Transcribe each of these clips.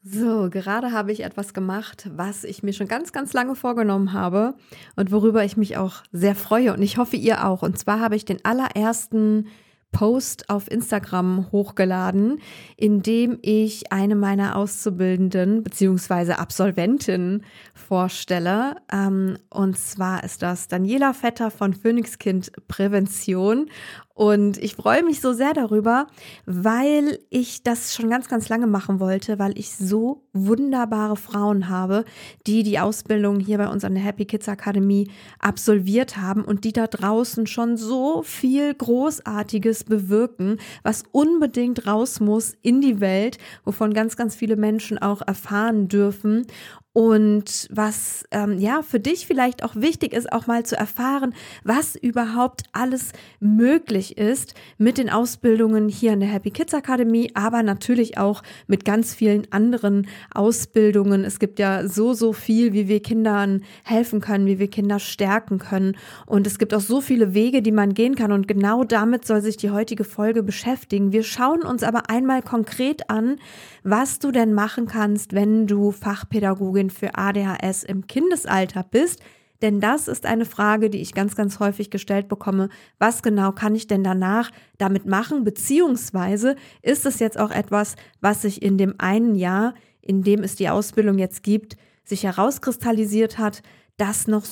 So, gerade habe ich etwas gemacht, was ich mir schon ganz, ganz lange vorgenommen habe und worüber ich mich auch sehr freue und ich hoffe, ihr auch. Und zwar habe ich den allerersten Post auf Instagram hochgeladen, in dem ich eine meiner Auszubildenden bzw. Absolventinnen vorstelle. Und zwar ist das Daniela Vetter von Phoenixkind Prävention. Und ich freue mich so sehr darüber, weil ich das schon ganz, ganz lange machen wollte, weil ich so wunderbare Frauen habe, die die Ausbildung hier bei uns an der Happy Kids Akademie absolviert haben und die da draußen schon so viel Großartiges bewirken, was unbedingt raus muss in die Welt, wovon ganz, ganz viele Menschen auch erfahren dürfen. Und was für dich vielleicht auch wichtig ist, auch mal zu erfahren, was überhaupt alles möglich ist mit den Ausbildungen hier an der Happy Kids Akademie, aber natürlich auch mit ganz vielen anderen Ausbildungen. Es gibt ja so viel, wie wir Kindern helfen können, wie wir Kinder stärken können. Und es gibt auch so viele Wege, die man gehen kann. Und genau damit soll sich die heutige Folge beschäftigen. Wir schauen uns aber einmal konkret an, was du denn machen kannst, wenn du Fachpädagogin für ADHS im Kindesalter bist. Denn das ist eine Frage, die ich ganz, ganz häufig gestellt bekomme. Was genau kann ich denn danach damit machen? Beziehungsweise ist es jetzt auch etwas, was sich in dem einen Jahr, in dem es die Ausbildung jetzt gibt, sich herauskristallisiert hat, dass noch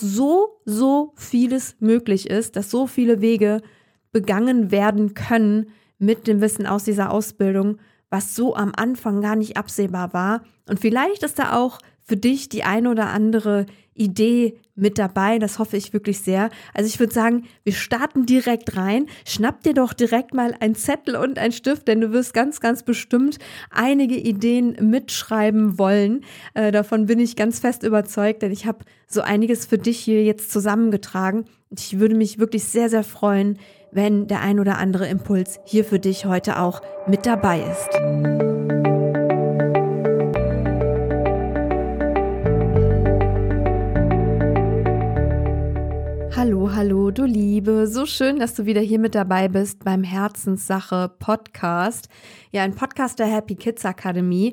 so vieles möglich ist, dass so viele Wege begangen werden können mit dem Wissen aus dieser Ausbildung, was so am Anfang gar nicht absehbar war. Und vielleicht ist da auch für dich die eine oder andere Idee mit dabei. Das hoffe ich wirklich sehr. Also ich würde sagen, wir starten direkt rein. Schnapp dir doch direkt mal einen Zettel und einen Stift, denn du wirst ganz, ganz bestimmt einige Ideen mitschreiben wollen. Davon bin ich ganz fest überzeugt, denn ich habe so einiges für dich hier jetzt zusammengetragen. Und ich würde mich wirklich sehr, sehr freuen, wenn der ein oder andere Impuls hier für dich heute auch mit dabei ist. Hallo, du Liebe. So schön, dass du wieder hier mit dabei bist beim Herzenssache Podcast. Ja, ein Podcast der Happy Kids Akademie.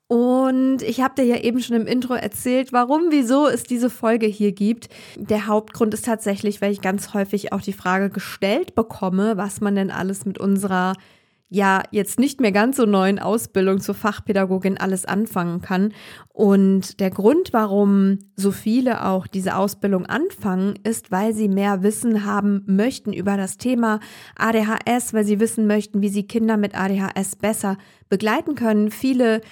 Und ich habe dir ja eben schon im Intro erzählt, wieso es diese Folge hier gibt. Der Hauptgrund ist tatsächlich, weil ich ganz häufig auch die Frage gestellt bekomme, was man denn alles mit unserer jetzt nicht mehr ganz so neuen Ausbildung zur Fachpädagogin alles anfangen kann. Und der Grund, warum so viele auch diese Ausbildung anfangen, ist, weil sie mehr Wissen haben möchten über das Thema ADHS, weil sie wissen möchten, wie sie Kinder mit ADHS besser begleiten können. Viele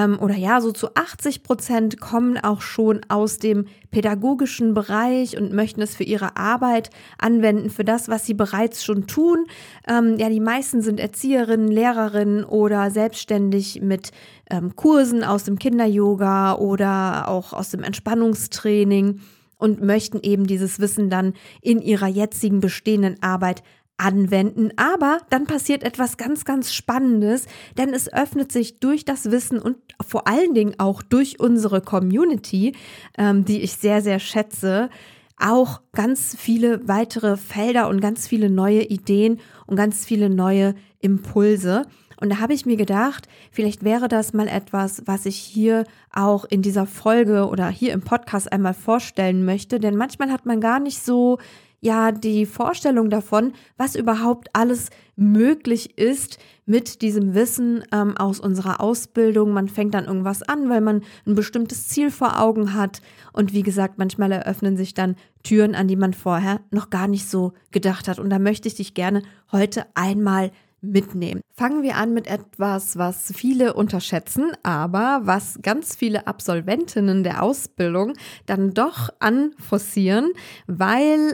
so zu 80% kommen auch schon aus dem pädagogischen Bereich und möchten es für ihre Arbeit anwenden, für das, was sie bereits schon tun. Die meisten sind Erzieherinnen, Lehrerinnen oder selbstständig mit Kursen aus dem Kinder-Yoga oder auch aus dem Entspannungstraining und möchten eben dieses Wissen dann in ihrer jetzigen bestehenden Arbeit anwenden. Aber dann passiert etwas ganz, ganz Spannendes, denn es öffnet sich durch das Wissen und vor allen Dingen auch durch unsere Community, die ich sehr, sehr schätze, auch ganz viele weitere Felder und ganz viele neue Ideen und ganz viele neue Impulse. Und da habe ich mir gedacht, vielleicht wäre das mal etwas, was ich hier auch in dieser Folge oder hier im Podcast einmal vorstellen möchte, denn manchmal hat man gar nicht so die Vorstellung davon, was überhaupt alles möglich ist mit diesem Wissen aus unserer Ausbildung. Man fängt dann irgendwas an, weil man ein bestimmtes Ziel vor Augen hat. Und wie gesagt, manchmal eröffnen sich dann Türen, an die man vorher noch gar nicht so gedacht hat. Und da möchte ich dich gerne heute einmal mitnehmen. Fangen wir an mit etwas, was viele unterschätzen, aber was ganz viele Absolventinnen der Ausbildung dann doch anforcieren, weil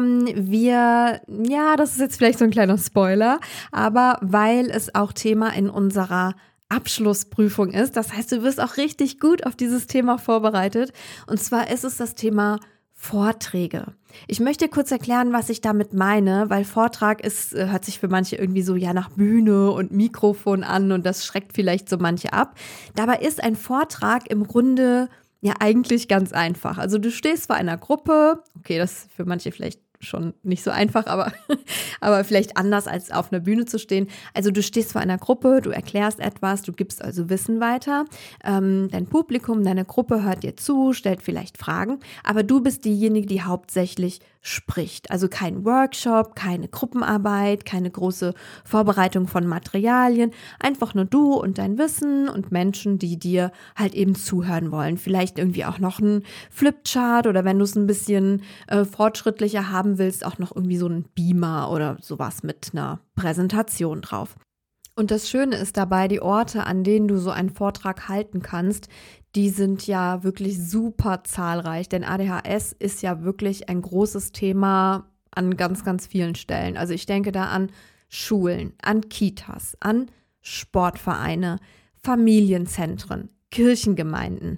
das ist jetzt vielleicht so ein kleiner Spoiler, aber weil es auch Thema in unserer Abschlussprüfung ist. Das heißt, du wirst auch richtig gut auf dieses Thema vorbereitet. Und zwar ist es das Thema Vorträge. Ich möchte kurz erklären, was ich damit meine, weil Vortrag hört sich für manche irgendwie so nach Bühne und Mikrofon an und das schreckt vielleicht so manche ab. Dabei ist ein Vortrag im Grunde eigentlich ganz einfach. Also du stehst vor einer Gruppe, okay, das ist für manche vielleicht schon nicht so einfach, aber vielleicht anders als auf einer Bühne zu stehen. Also du stehst vor einer Gruppe, du erklärst etwas, du gibst also Wissen weiter. Dein Publikum, deine Gruppe hört dir zu, stellt vielleicht Fragen, aber du bist diejenige, die hauptsächlich spricht. Also kein Workshop, keine Gruppenarbeit, keine große Vorbereitung von Materialien, einfach nur du und dein Wissen und Menschen, die dir halt eben zuhören wollen. Vielleicht irgendwie auch noch ein Flipchart oder wenn du es ein bisschen fortschrittlicher haben willst, auch noch irgendwie so ein Beamer oder sowas mit einer Präsentation drauf. Und das Schöne ist dabei, die Orte, an denen du so einen Vortrag halten kannst, die sind ja wirklich super zahlreich, denn ADHS ist ja wirklich ein großes Thema an ganz, ganz vielen Stellen. Also ich denke da an Schulen, an Kitas, an Sportvereine, Familienzentren, Kirchengemeinden,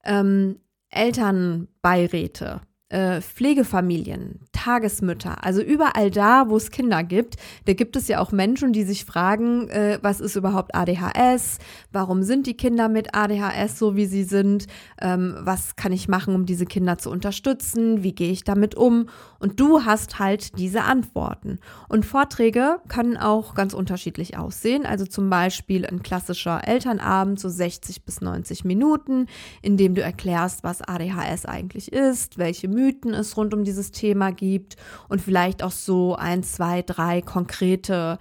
Elternbeiräte, Pflegefamilien, Tagesmütter, also überall da, wo es Kinder gibt, da gibt es ja auch Menschen, die sich fragen, was ist überhaupt ADHS, warum sind die Kinder mit ADHS so, wie sie sind, was kann ich machen, um diese Kinder zu unterstützen, wie gehe ich damit um, und du hast halt diese Antworten. Und Vorträge können auch ganz unterschiedlich aussehen, also zum Beispiel ein klassischer Elternabend, so 60 bis 90 Minuten, in dem du erklärst, was ADHS eigentlich ist, welche Mythen es rund um dieses Thema gibt und vielleicht auch so 1, 2, 3 konkrete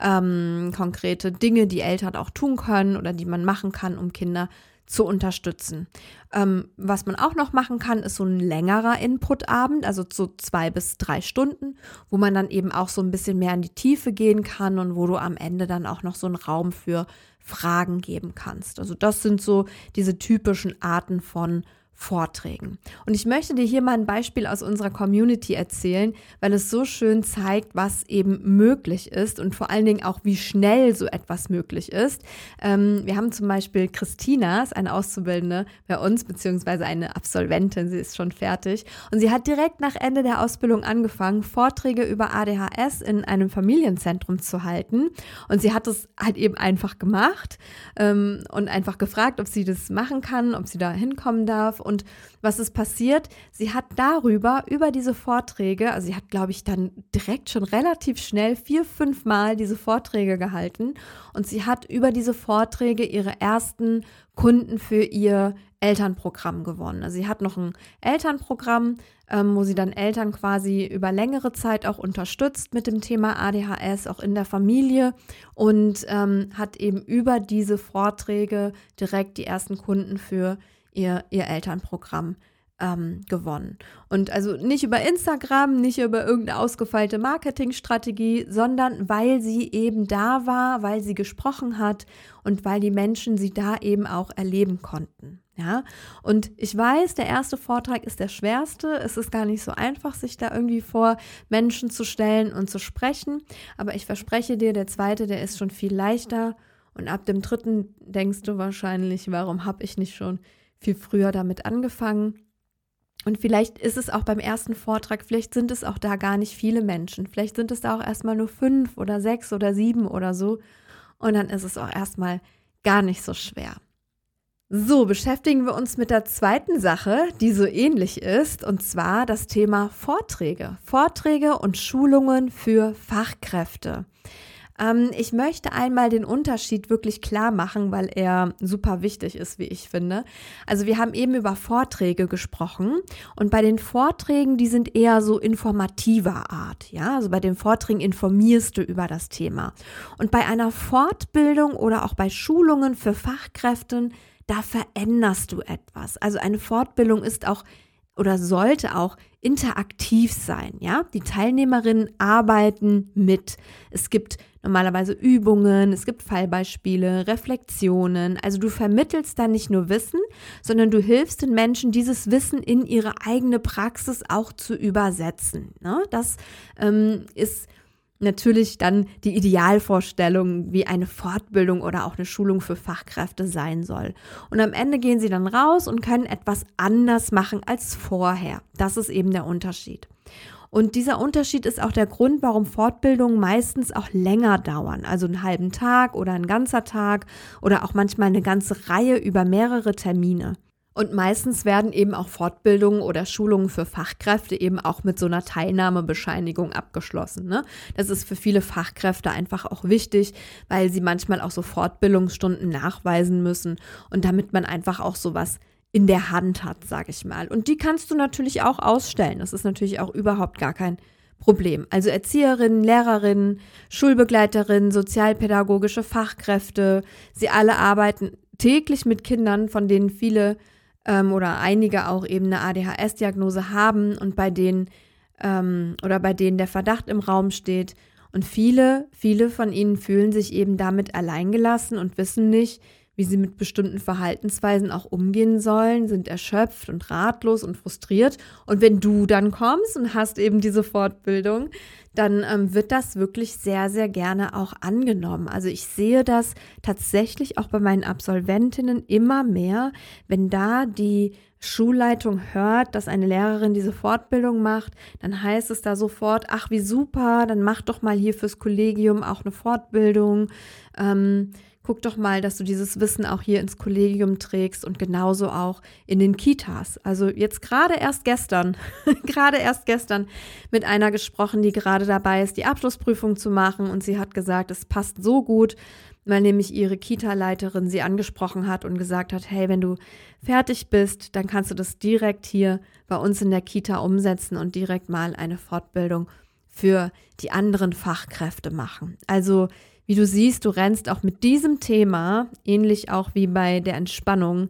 Dinge, die Eltern auch tun können oder die man machen kann, um Kinder zu unterstützen. Was man auch noch machen kann, ist so ein längerer Inputabend, also so 2 bis 3 Stunden, wo man dann eben auch so ein bisschen mehr in die Tiefe gehen kann und wo du am Ende dann auch noch so einen Raum für Fragen geben kannst. Also das sind so diese typischen Arten von Vorträgen. Und ich möchte dir hier mal ein Beispiel aus unserer Community erzählen, weil es so schön zeigt, was eben möglich ist und vor allen Dingen auch, wie schnell so etwas möglich ist. Wir haben zum Beispiel Christina, ist eine Auszubildende bei uns, beziehungsweise eine Absolventin, sie ist schon fertig. Und sie hat direkt nach Ende der Ausbildung angefangen, Vorträge über ADHS in einem Familienzentrum zu halten. Und sie hat es halt eben einfach gemacht und einfach gefragt, ob sie das machen kann, ob sie da hinkommen darf. Und was ist passiert? Sie hat über diese Vorträge, also sie hat, glaube ich, dann direkt schon relativ schnell 4, 5 Mal diese Vorträge gehalten und sie hat über diese Vorträge ihre ersten Kunden für ihr Elternprogramm gewonnen. Also sie hat noch ein Elternprogramm, wo sie dann Eltern quasi über längere Zeit auch unterstützt mit dem Thema ADHS, auch in der Familie, und hat eben über diese Vorträge direkt die ersten Kunden für ihr Elternprogramm gewonnen. Und also nicht über Instagram, nicht über irgendeine ausgefeilte Marketingstrategie, sondern weil sie eben da war, weil sie gesprochen hat und weil die Menschen sie da eben auch erleben konnten. Ja, und ich weiß, der erste Vortrag ist der schwerste. Es ist gar nicht so einfach, sich da irgendwie vor Menschen zu stellen und zu sprechen. Aber ich verspreche dir, der zweite, der ist schon viel leichter. Und ab dem dritten denkst du wahrscheinlich, warum habe ich nicht schon viel früher damit angefangen? Und vielleicht ist es auch beim ersten Vortrag, vielleicht sind es auch da gar nicht viele Menschen. Vielleicht sind es da auch erstmal nur 5 oder 6 oder 7 oder so. Und dann ist es auch erstmal gar nicht so schwer. So, beschäftigen wir uns mit der zweiten Sache, die so ähnlich ist, und zwar das Thema Vorträge. Vorträge und Schulungen für Fachkräfte. Ich möchte einmal den Unterschied wirklich klar machen, weil er super wichtig ist, wie ich finde. Also wir haben eben über Vorträge gesprochen und bei den Vorträgen, die sind eher so informativer Art, ja. Also bei den Vorträgen informierst du über das Thema. Und bei einer Fortbildung oder auch bei Schulungen für Fachkräfte, da veränderst du etwas. Also eine Fortbildung ist auch oder sollte auch interaktiv sein, ja? Die Teilnehmerinnen arbeiten mit. Es gibt normalerweise Übungen, es gibt Fallbeispiele, Reflexionen. Also du vermittelst da nicht nur Wissen, sondern du hilfst den Menschen, dieses Wissen in ihre eigene Praxis auch zu übersetzen, ne? Das ist natürlich dann die Idealvorstellung, wie eine Fortbildung oder auch eine Schulung für Fachkräfte sein soll. Und am Ende gehen sie dann raus und können etwas anders machen als vorher. Das ist eben der Unterschied. Und dieser Unterschied ist auch der Grund, warum Fortbildungen meistens auch länger dauern. Also einen halben Tag oder ein ganzer Tag oder auch manchmal eine ganze Reihe über mehrere Termine. Und meistens werden eben auch Fortbildungen oder Schulungen für Fachkräfte eben auch mit so einer Teilnahmebescheinigung abgeschlossen, ne? Das ist für viele Fachkräfte einfach auch wichtig, weil sie manchmal auch so Fortbildungsstunden nachweisen müssen und damit man einfach auch sowas in der Hand hat, sage ich mal. Und die kannst du natürlich auch ausstellen. Das ist natürlich auch überhaupt gar kein Problem. Also Erzieherinnen, Lehrerinnen, Schulbegleiterinnen, sozialpädagogische Fachkräfte, sie alle arbeiten täglich mit Kindern, von denen viele oder einige auch eben eine ADHS-Diagnose haben und bei denen der Verdacht im Raum steht. Und viele von ihnen fühlen sich eben damit alleingelassen und wissen nicht, wie sie mit bestimmten Verhaltensweisen auch umgehen sollen, sind erschöpft und ratlos und frustriert. Und wenn du dann kommst und hast eben diese Fortbildung, dann wird das wirklich sehr, sehr gerne auch angenommen. Also ich sehe das tatsächlich auch bei meinen Absolventinnen immer mehr, wenn da die Schulleitung hört, dass eine Lehrerin diese Fortbildung macht, dann heißt es da sofort, ach wie super, dann mach doch mal hier fürs Kollegium auch eine Fortbildung. Guck doch mal, dass du dieses Wissen auch hier ins Kollegium trägst und genauso auch in den Kitas. Also jetzt gerade erst gestern mit einer gesprochen, die gerade dabei ist, die Abschlussprüfung zu machen und sie hat gesagt, es passt so gut, weil nämlich ihre Kita-Leiterin sie angesprochen hat und gesagt hat, hey, wenn du fertig bist, dann kannst du das direkt hier bei uns in der Kita umsetzen und direkt mal eine Fortbildung für die anderen Fachkräfte machen. Also wie du siehst, du rennst auch mit diesem Thema, ähnlich auch wie bei der Entspannung,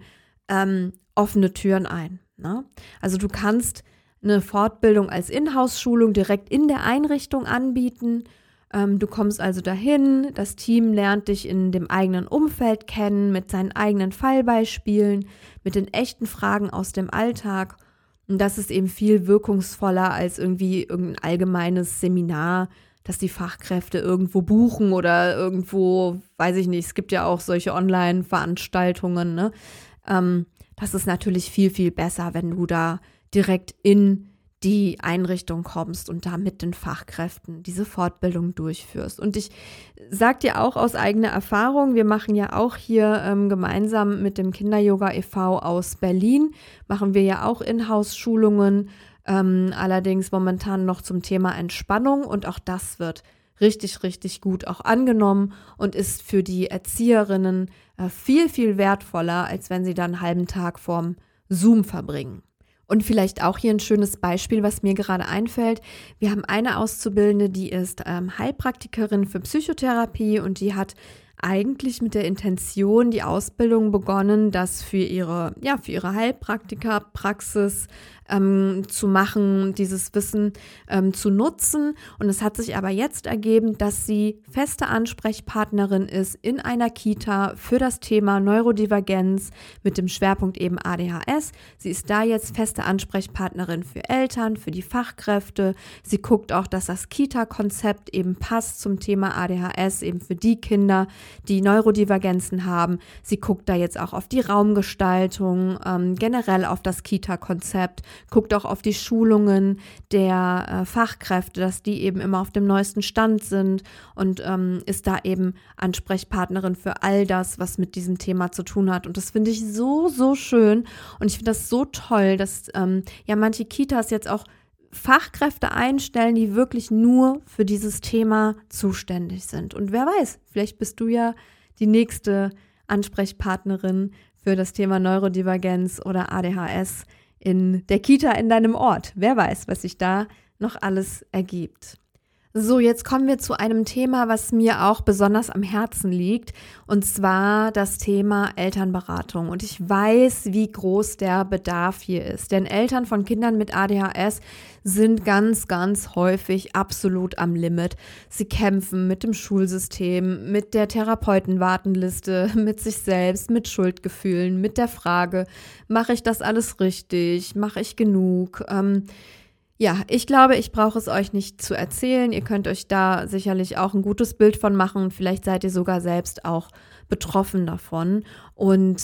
offene Türen ein, ne? Also du kannst eine Fortbildung als Inhouse-Schulung direkt in der Einrichtung anbieten. Du kommst also dahin, das Team lernt dich in dem eigenen Umfeld kennen, mit seinen eigenen Fallbeispielen, mit den echten Fragen aus dem Alltag. Und das ist eben viel wirkungsvoller als irgendwie irgendein allgemeines Seminar, dass die Fachkräfte irgendwo buchen oder irgendwo, weiß ich nicht, es gibt ja auch solche Online-Veranstaltungen, ne? Das ist natürlich viel, viel besser, wenn du da direkt in die Einrichtung kommst und da mit den Fachkräften diese Fortbildung durchführst. Und ich sage dir auch aus eigener Erfahrung, wir machen ja auch hier gemeinsam mit dem Kinder-Yoga e.V. aus Berlin, machen wir ja auch Inhouse-Schulungen, allerdings momentan noch zum Thema Entspannung und auch das wird richtig, richtig gut auch angenommen und ist für die Erzieherinnen viel, viel wertvoller, als wenn sie dann einen halben Tag vorm Zoom verbringen. Und vielleicht auch hier ein schönes Beispiel, was mir gerade einfällt. Wir haben eine Auszubildende, die ist Heilpraktikerin für Psychotherapie und die hat eigentlich mit der Intention die Ausbildung begonnen, das für ihre Heilpraktikerpraxis zu machen, dieses Wissen zu nutzen. Und es hat sich aber jetzt ergeben, dass sie feste Ansprechpartnerin ist in einer Kita für das Thema Neurodivergenz mit dem Schwerpunkt eben ADHS. Sie ist da jetzt feste Ansprechpartnerin für Eltern, für die Fachkräfte. Sie guckt auch, dass das Kita-Konzept eben passt zum Thema ADHS, eben für die Kinder, die Neurodivergenzen haben. Sie guckt da jetzt auch auf die Raumgestaltung, generell auf das Kita-Konzept, guckt auch auf die Schulungen der Fachkräfte, dass die eben immer auf dem neuesten Stand sind und ist da eben Ansprechpartnerin für all das, was mit diesem Thema zu tun hat. Und das finde ich so, so schön und ich finde das so toll, dass manche Kitas jetzt auch Fachkräfte einstellen, die wirklich nur für dieses Thema zuständig sind. Und wer weiß, vielleicht bist du ja die nächste Ansprechpartnerin für das Thema Neurodivergenz oder ADHS in der Kita in deinem Ort. Wer weiß, was sich da noch alles ergibt. So, jetzt kommen wir zu einem Thema, was mir auch besonders am Herzen liegt, und zwar das Thema Elternberatung. Und ich weiß, wie groß der Bedarf hier ist, denn Eltern von Kindern mit ADHS sind ganz, ganz häufig absolut am Limit. Sie kämpfen mit dem Schulsystem, mit der Therapeutenwartenliste, mit sich selbst, mit Schuldgefühlen, mit der Frage, mache ich das alles richtig, mache ich genug? Ja, ich glaube, ich brauche es euch nicht zu erzählen. Ihr könnt euch da sicherlich auch ein gutes Bild von machen und vielleicht seid ihr sogar selbst auch betroffen davon. Und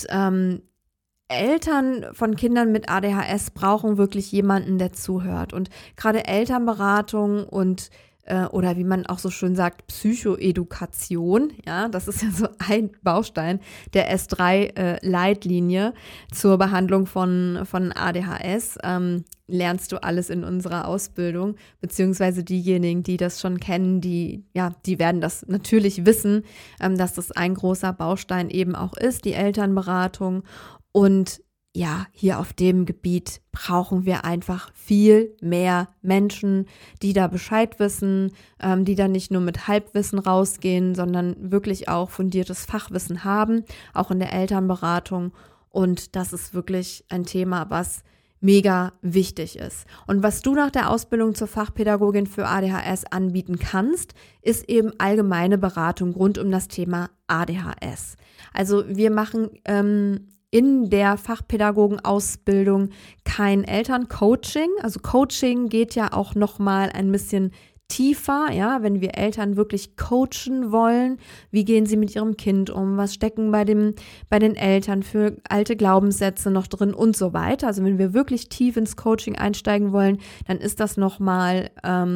Eltern von Kindern mit ADHS brauchen wirklich jemanden, der zuhört. Und gerade Elternberatung und oder wie man auch so schön sagt, Psychoedukation. Ja, das ist ja so ein Baustein der S3-Leitlinie zur Behandlung von ADHS. Lernst du alles in unserer Ausbildung, beziehungsweise diejenigen, die das schon kennen, die werden das natürlich wissen, dass das ein großer Baustein eben auch ist, die Elternberatung. Und ja, hier auf dem Gebiet brauchen wir einfach viel mehr Menschen, die da Bescheid wissen, die da nicht nur mit Halbwissen rausgehen, sondern wirklich auch fundiertes Fachwissen haben, auch in der Elternberatung. Und das ist wirklich ein Thema, was mega wichtig ist. Und was du nach der Ausbildung zur Fachpädagogin für ADHS anbieten kannst, ist eben allgemeine Beratung rund um das Thema ADHS. Also wir machen in der Fachpädagogenausbildung kein Elterncoaching. Also Coaching geht ja auch nochmal ein bisschen tiefer, ja, wenn wir Eltern wirklich coachen wollen. Wie gehen sie mit ihrem Kind um? Was stecken bei den Eltern für alte Glaubenssätze noch drin und so weiter? Also wenn wir wirklich tief ins Coaching einsteigen wollen, dann ist das nochmal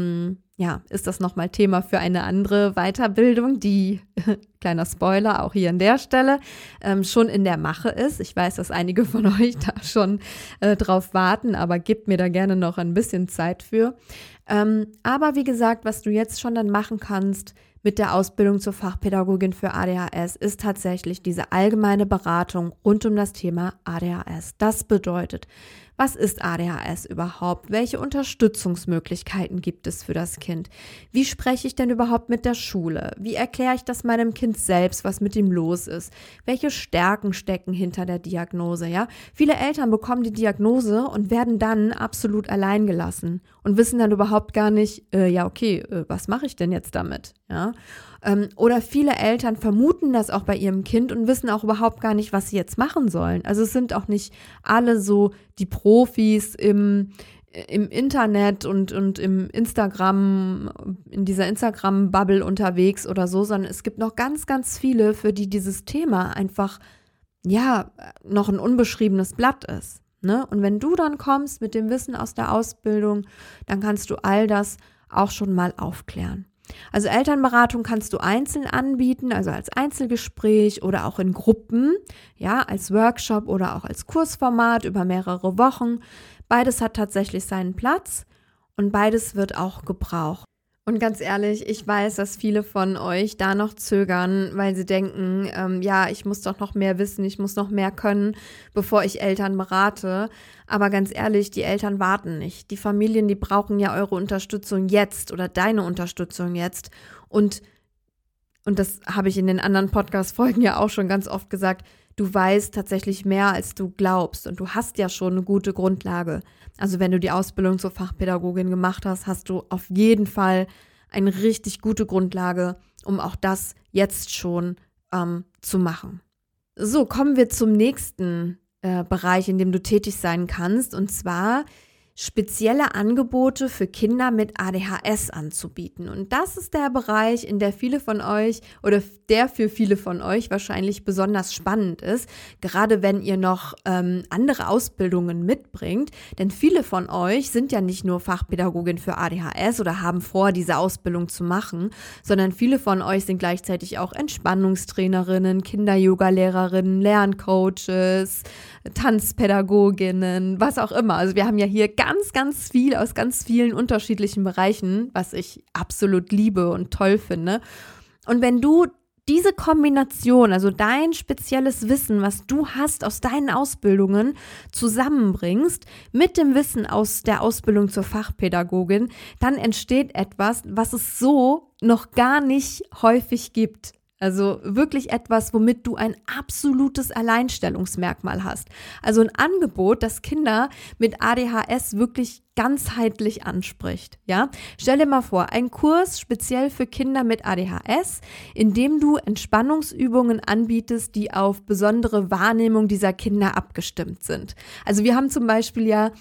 Thema für eine andere Weiterbildung, die, kleiner Spoiler, auch hier an der Stelle, schon in der Mache ist. Ich weiß, dass einige von euch da schon drauf warten, aber gebt mir da gerne noch ein bisschen Zeit für. Aber wie gesagt, was du jetzt schon dann machen kannst mit der Ausbildung zur Fachpädagogin für ADHS, ist tatsächlich diese allgemeine Beratung rund um das Thema ADHS. Das bedeutet, was ist ADHS überhaupt? Welche Unterstützungsmöglichkeiten gibt es für das Kind? Wie spreche ich denn überhaupt mit der Schule? Wie erkläre ich das meinem Kind selbst, was mit ihm los ist? Welche Stärken stecken hinter der Diagnose? Ja? Viele Eltern bekommen die Diagnose und werden dann absolut allein gelassen und wissen dann überhaupt gar nicht, was mache ich denn jetzt damit? Ja? Oder viele Eltern vermuten das auch bei ihrem Kind und wissen auch überhaupt gar nicht, was sie jetzt machen sollen. Also es sind auch nicht alle so die Profis im Internet und im Instagram, in dieser Instagram-Bubble unterwegs oder so, sondern es gibt noch ganz, ganz viele, für die dieses Thema einfach, noch ein unbeschriebenes Blatt ist. Ne? Und wenn du dann kommst mit dem Wissen aus der Ausbildung, dann kannst du all das auch schon mal aufklären. Also Elternberatung kannst du einzeln anbieten, also als Einzelgespräch oder auch in Gruppen, als Workshop oder auch als Kursformat über mehrere Wochen. Beides hat tatsächlich seinen Platz und beides wird auch gebraucht. Und ganz ehrlich, ich weiß, dass viele von euch da noch zögern, weil sie denken, ich muss doch noch mehr wissen, ich muss noch mehr können, bevor ich Eltern berate. Aber ganz ehrlich, die Eltern warten nicht. Die Familien, die brauchen ja eure Unterstützung jetzt oder deine Unterstützung jetzt. Und das habe ich in den anderen Podcast-Folgen ja auch schon ganz oft gesagt, du weißt tatsächlich mehr, als du glaubst und du hast ja schon eine gute Grundlage. Also wenn du die Ausbildung zur Fachpädagogin gemacht hast, hast du auf jeden Fall eine richtig gute Grundlage, um auch das jetzt schon zu machen. So, kommen wir zum nächsten Bereich, in dem du tätig sein kannst, und zwar spezielle Angebote für Kinder mit ADHS anzubieten. Und das ist der Bereich, in der viele von euch oder der für viele von euch wahrscheinlich besonders spannend ist, gerade wenn ihr noch andere Ausbildungen mitbringt. Denn viele von euch sind ja nicht nur Fachpädagogin für ADHS oder haben vor, diese Ausbildung zu machen, sondern viele von euch sind gleichzeitig auch Entspannungstrainerinnen, Kinder-Yoga-Lehrerinnen, Lerncoaches, Tanzpädagoginnen, was auch immer. Also wir haben ja hier ganz, ganz viel aus ganz vielen unterschiedlichen Bereichen, was ich absolut liebe und toll finde. Und wenn du diese Kombination, also dein spezielles Wissen, was du hast aus deinen Ausbildungen, zusammenbringst mit dem Wissen aus der Ausbildung zur Fachpädagogin, dann entsteht etwas, was es so noch gar nicht häufig gibt. Also wirklich etwas, womit du ein absolutes Alleinstellungsmerkmal hast. Also ein Angebot, das Kinder mit ADHS wirklich ganzheitlich anspricht. Ja? Stell dir mal vor, ein Kurs speziell für Kinder mit ADHS, in dem du Entspannungsübungen anbietest, die auf besondere Wahrnehmung dieser Kinder abgestimmt sind. Also wir haben zum Beispiel ja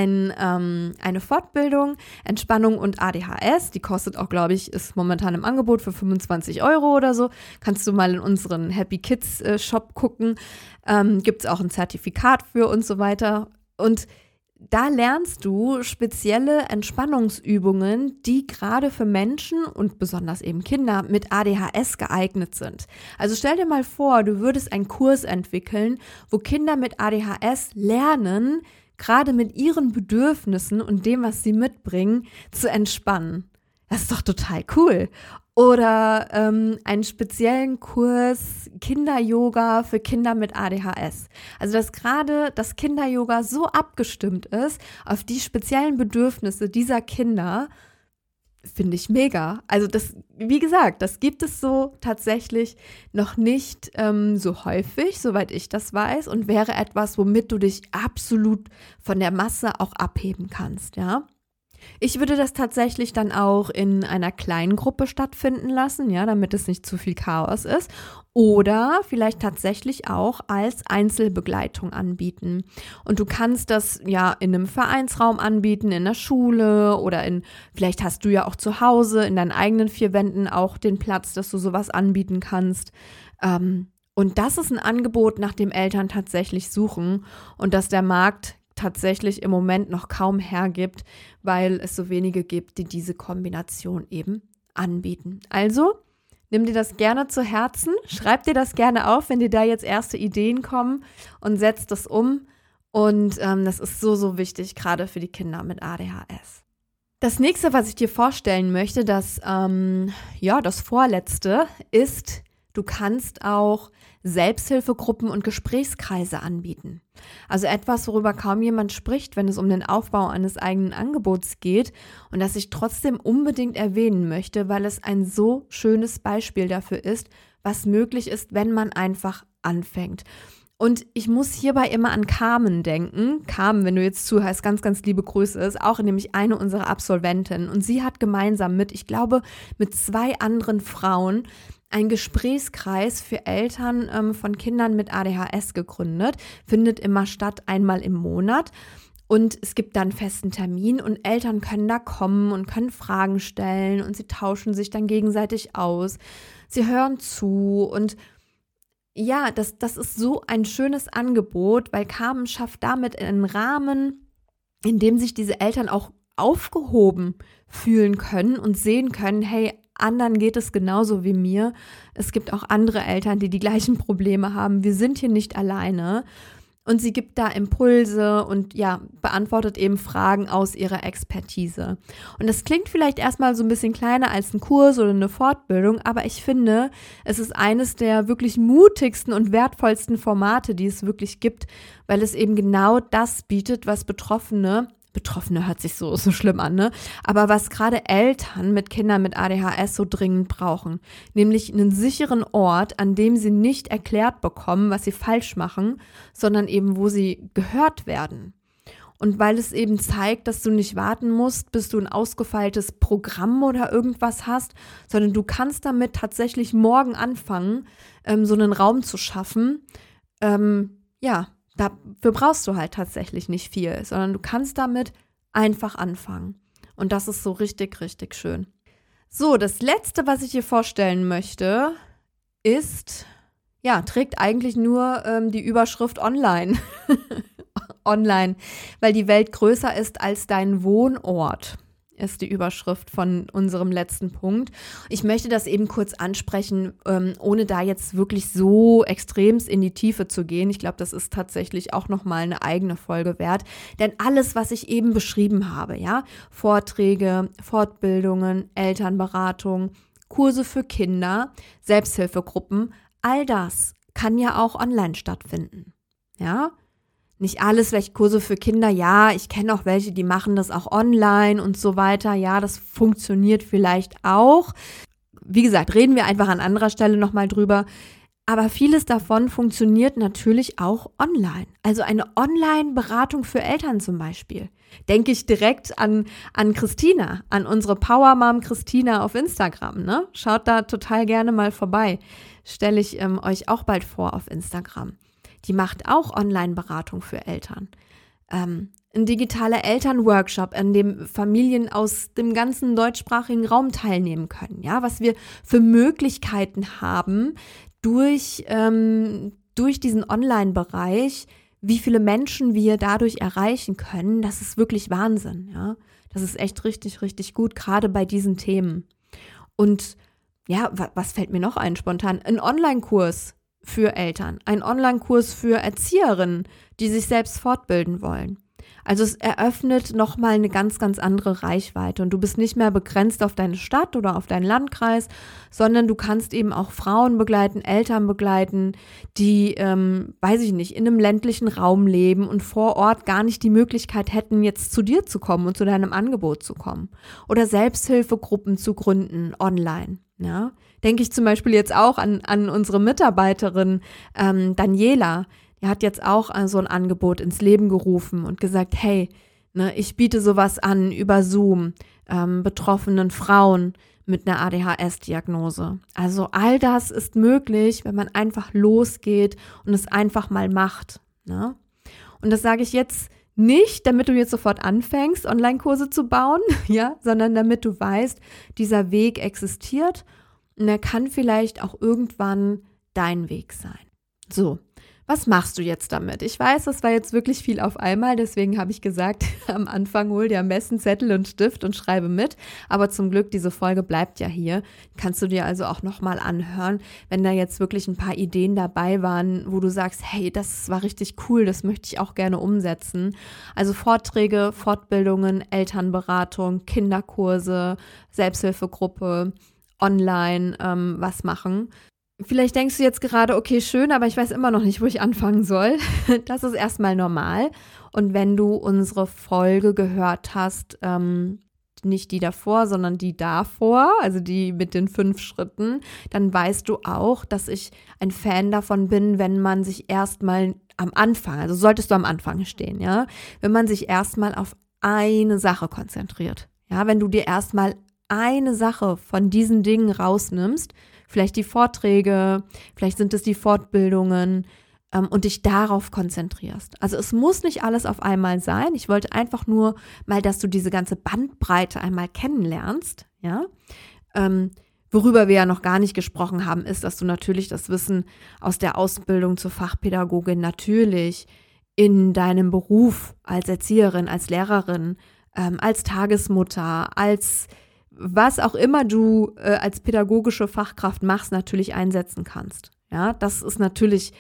eine Fortbildung, Entspannung und ADHS, die kostet auch, glaube ich, ist momentan im Angebot für 25 € oder so. Kannst du mal in unseren Happy Kids Shop gucken. Gibt es auch ein Zertifikat für und so weiter. Und da lernst du spezielle Entspannungsübungen, die gerade für Menschen und besonders eben Kinder mit ADHS geeignet sind. Also stell dir mal vor, du würdest einen Kurs entwickeln, wo Kinder mit ADHS lernen, gerade mit ihren Bedürfnissen und dem, was sie mitbringen, zu entspannen. Das ist doch total cool. Oder einen speziellen Kurs Kinder-Yoga für Kinder mit ADHS. Also dass gerade das Kinder-Yoga so abgestimmt ist auf die speziellen Bedürfnisse dieser Kinder, finde ich mega. Also das, wie gesagt, das gibt es so tatsächlich noch nicht so häufig, soweit ich das weiß, und wäre etwas, womit du dich absolut von der Masse auch abheben kannst, ja. Ich würde das tatsächlich dann auch in einer kleinen Gruppe stattfinden lassen, ja, damit es nicht zu viel Chaos ist. Oder vielleicht tatsächlich auch als Einzelbegleitung anbieten. Und du kannst das ja in einem Vereinsraum anbieten, in der Schule oder vielleicht hast du ja auch zu Hause in deinen eigenen vier Wänden auch den Platz, dass du sowas anbieten kannst. Und das ist ein Angebot, nach dem Eltern tatsächlich suchen und dass der Markt tatsächlich im Moment noch kaum hergibt, weil es so wenige gibt, die diese Kombination eben anbieten. Also, nimm dir das gerne zu Herzen, schreib dir das gerne auf, wenn dir da jetzt erste Ideen kommen und setz das um. Und das ist so, so wichtig, gerade für die Kinder mit ADHS. Das nächste, was ich dir vorstellen möchte, das vorletzte ist, du kannst auch Selbsthilfegruppen und Gesprächskreise anbieten. Also etwas, worüber kaum jemand spricht, wenn es um den Aufbau eines eigenen Angebots geht und das ich trotzdem unbedingt erwähnen möchte, weil es ein so schönes Beispiel dafür ist, was möglich ist, wenn man einfach anfängt. Und ich muss hierbei immer an Carmen denken. Carmen, wenn du jetzt zuhörst, ganz, ganz liebe Grüße, ist auch nämlich eine unserer Absolventinnen. Und sie hat gemeinsam mit 2 anderen Frauen ein Gesprächskreis für Eltern von Kindern mit ADHS gegründet. Findet immer statt, einmal im Monat. Und es gibt dann einen festen Termin und Eltern können da kommen und können Fragen stellen und sie tauschen sich dann gegenseitig aus. Sie hören zu und ja, das ist so ein schönes Angebot, weil Carmen schafft damit einen Rahmen, in dem sich diese Eltern auch aufgehoben fühlen können und sehen können, hey, anderen geht es genauso wie mir. Es gibt auch andere Eltern, die die gleichen Probleme haben. Wir sind hier nicht alleine. Und sie gibt da Impulse und ja, beantwortet eben Fragen aus ihrer Expertise. Und das klingt vielleicht erstmal so ein bisschen kleiner als ein Kurs oder eine Fortbildung, aber ich finde, es ist eines der wirklich mutigsten und wertvollsten Formate, die es wirklich gibt, weil es eben genau das bietet, was Betroffene hört sich so schlimm an, ne? Aber was gerade Eltern mit Kindern mit ADHS so dringend brauchen, nämlich einen sicheren Ort, an dem sie nicht erklärt bekommen, was sie falsch machen, sondern eben, wo sie gehört werden. Und weil es eben zeigt, dass du nicht warten musst, bis du ein ausgefeiltes Programm oder irgendwas hast, sondern du kannst damit tatsächlich morgen anfangen, so einen Raum zu schaffen, dafür brauchst du halt tatsächlich nicht viel, sondern du kannst damit einfach anfangen. Und das ist so richtig, richtig schön. So, das Letzte, was ich dir vorstellen möchte, trägt eigentlich nur die Überschrift online. Online, weil die Welt größer ist als dein Wohnort, ist die Überschrift von unserem letzten Punkt. Ich möchte das eben kurz ansprechen, ohne da jetzt wirklich so extremst in die Tiefe zu gehen. Ich glaube, das ist tatsächlich auch nochmal eine eigene Folge wert. Denn alles, was ich eben beschrieben habe, ja, Vorträge, Fortbildungen, Elternberatung, Kurse für Kinder, Selbsthilfegruppen, all das kann ja auch online stattfinden, ja. Nicht alles, vielleicht Kurse für Kinder, ja, ich kenne auch welche, die machen das auch online und so weiter. Ja, das funktioniert vielleicht auch. Wie gesagt, reden wir einfach an anderer Stelle nochmal drüber. Aber vieles davon funktioniert natürlich auch online. Also eine Online-Beratung für Eltern zum Beispiel. Denke ich direkt an Christina, an unsere Power-Mom Christina auf Instagram. Ne? Schaut da total gerne mal vorbei. Stelle ich euch auch bald vor auf Instagram. Die macht auch Online-Beratung für Eltern. Ein digitaler Elternworkshop, an dem Familien aus dem ganzen deutschsprachigen Raum teilnehmen können. Ja, was wir für Möglichkeiten haben, durch diesen Online-Bereich wie viele Menschen wir dadurch erreichen können, das ist wirklich Wahnsinn, ja. Das ist echt richtig, richtig gut, gerade bei diesen Themen. Und ja, was fällt mir noch ein spontan? Ein Online-Kurs für Eltern, ein Online-Kurs für Erzieherinnen, die sich selbst fortbilden wollen. Also es eröffnet nochmal eine ganz, ganz andere Reichweite und du bist nicht mehr begrenzt auf deine Stadt oder auf deinen Landkreis, sondern du kannst eben auch Frauen begleiten, Eltern begleiten, die, weiß ich nicht, in einem ländlichen Raum leben und vor Ort gar nicht die Möglichkeit hätten, jetzt zu dir zu kommen und zu deinem Angebot zu kommen. Oder Selbsthilfegruppen zu gründen online. Ja? Denke ich zum Beispiel jetzt auch an unsere Mitarbeiterin Daniela. Die hat jetzt auch so ein Angebot ins Leben gerufen und gesagt, hey, ne, ich biete sowas an über Zoom, betroffenen Frauen mit einer ADHS-Diagnose. Also all das ist möglich, wenn man einfach losgeht und es einfach mal macht. Ne? Und das sage ich jetzt nicht, damit du jetzt sofort anfängst, Online-Kurse zu bauen, ja, sondern damit du weißt, dieser Weg existiert und er kann vielleicht auch irgendwann dein Weg sein. So. Was machst du jetzt damit? Ich weiß, das war jetzt wirklich viel auf einmal, deswegen habe ich gesagt, am Anfang hol dir am besten Zettel und Stift und schreibe mit. Aber zum Glück, diese Folge bleibt ja hier. Kannst du dir also auch nochmal anhören, wenn da jetzt wirklich ein paar Ideen dabei waren, wo du sagst, hey, das war richtig cool, das möchte ich auch gerne umsetzen. Also Vorträge, Fortbildungen, Elternberatung, Kinderkurse, Selbsthilfegruppe, online was machen. Vielleicht denkst du jetzt gerade, okay, schön, aber ich weiß immer noch nicht, wo ich anfangen soll. Das ist erstmal normal. Und wenn du unsere Folge gehört hast, nicht die davor, sondern die davor, also die mit den 5 Schritten, dann weißt du auch, dass ich ein Fan davon bin, wenn man sich erstmal am Anfang, also solltest du am Anfang stehen, ja, wenn man sich erstmal auf eine Sache konzentriert. Ja, wenn du dir erstmal eine Sache von diesen Dingen rausnimmst, vielleicht die Vorträge, vielleicht sind es die Fortbildungen und dich darauf konzentrierst. Also es muss nicht alles auf einmal sein. Ich wollte einfach nur mal, dass du diese ganze Bandbreite einmal kennenlernst. Ja? Worüber wir ja noch gar nicht gesprochen haben, ist, dass du natürlich das Wissen aus der Ausbildung zur Fachpädagogin natürlich in deinem Beruf als Erzieherin, als Lehrerin, als Tagesmutter, als was auch immer du als pädagogische Fachkraft machst, natürlich einsetzen kannst. Ja, das ist natürlich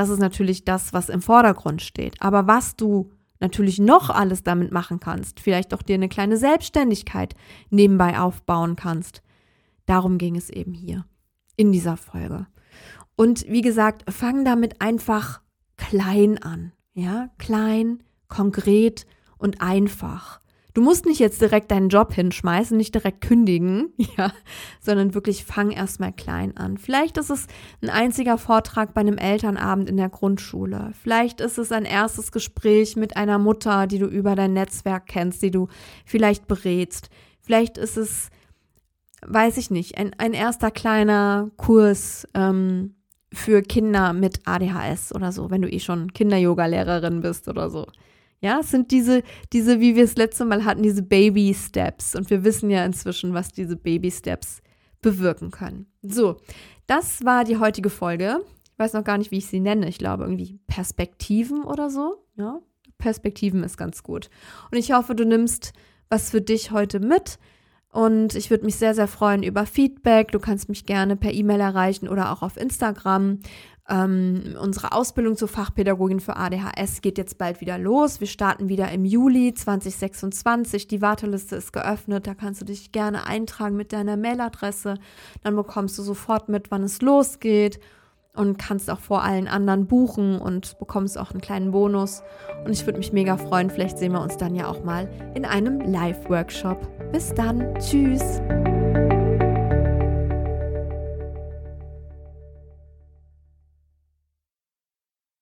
das, was im Vordergrund steht. Aber was du natürlich noch alles damit machen kannst, vielleicht auch dir eine kleine Selbstständigkeit nebenbei aufbauen kannst, darum ging es eben hier in dieser Folge. Und wie gesagt, fang damit einfach klein an. Ja, klein, konkret und einfach. Du musst nicht jetzt direkt deinen Job hinschmeißen, nicht direkt kündigen, ja, sondern wirklich fang erstmal klein an. Vielleicht ist es ein einziger Vortrag bei einem Elternabend in der Grundschule. Vielleicht ist es ein erstes Gespräch mit einer Mutter, die du über dein Netzwerk kennst, die du vielleicht berätst. Vielleicht ist es, weiß ich nicht, ein erster kleiner Kurs für Kinder mit ADHS oder so, wenn du schon Kinder-Yoga-Lehrerin bist oder so. Ja, es sind diese, wie wir es letzte Mal hatten, diese Baby-Steps. Und wir wissen ja inzwischen, was diese Baby-Steps bewirken können. So, das war die heutige Folge. Ich weiß noch gar nicht, wie ich sie nenne. Ich glaube, irgendwie Perspektiven oder so. Ja, Perspektiven ist ganz gut. Und ich hoffe, du nimmst was für dich heute mit. Und ich würde mich sehr, sehr freuen über Feedback. Du kannst mich gerne per E-Mail erreichen oder auch auf Instagram. Unsere Ausbildung zur Fachpädagogin für ADHS geht jetzt bald wieder los. Wir starten wieder im Juli 2026. Die Warteliste ist geöffnet. Da kannst du dich gerne eintragen mit deiner Mailadresse. Dann bekommst du sofort mit, wann es losgeht und kannst auch vor allen anderen buchen und bekommst auch einen kleinen Bonus. Und ich würde mich mega freuen. Vielleicht sehen wir uns dann ja auch mal in einem Live-Workshop. Bis dann. Tschüss.